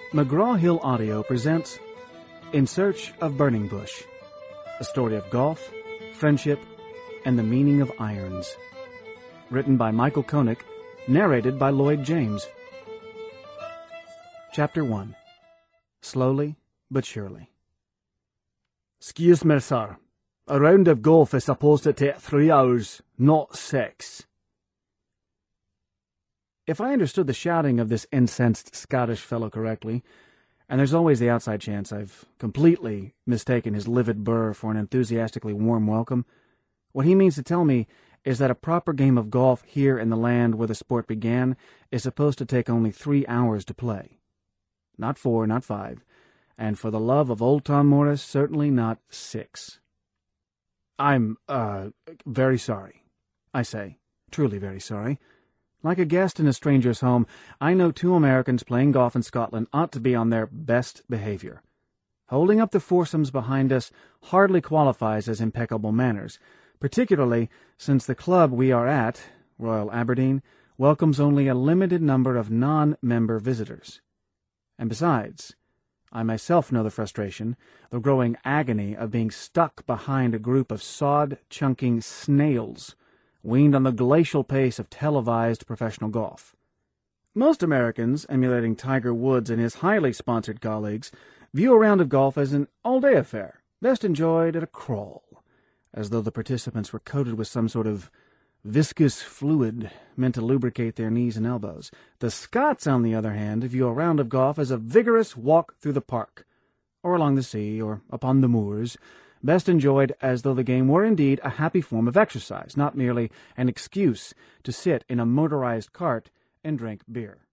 McGraw-Hill Audio presents In Search of Burning Bush, a story of golf, friendship, and the meaning of irons. Written by Michael Koenig, narrated by Lloyd James. Chapter 1. Slowly but Surely. "Excuse me, sir. A round of golf is supposed to take 3 hours, not 6. If I understood the shouting of this incensed Scottish fellow correctly, and there's always the outside chance I've completely mistaken his livid burr for an enthusiastically warm welcome, what he means to tell me is that a proper game of golf here in the land where the sport began is supposed to take only 3 hours to play. Not 4, not 5, and for the love of old Tom Morris, certainly not 6. I'm, very sorry, I say, truly very sorry. Like a guest in a stranger's home, I know 2 Americans playing golf in Scotland ought to be on their best behavior. Holding up the foursomes behind us hardly qualifies as impeccable manners, particularly since the club we are at, Royal Aberdeen, welcomes only a limited number of non-member visitors. And besides, I myself know the frustration, the growing agony of being stuck behind a group of sod-chunking snails, weaned on the glacial pace of televised professional golf. Most Americans, emulating Tiger Woods and his highly sponsored colleagues, view a round of golf as an all-day affair, best enjoyed at a crawl, as though the participants were coated with some sort of viscous fluid meant to lubricate their knees and elbows. The Scots, on the other hand, view a round of golf as a vigorous walk through the park, or along the sea, or upon the moors, best enjoyed as though the game were indeed a happy form of exercise, not merely an excuse to sit in a motorized cart and drink beer.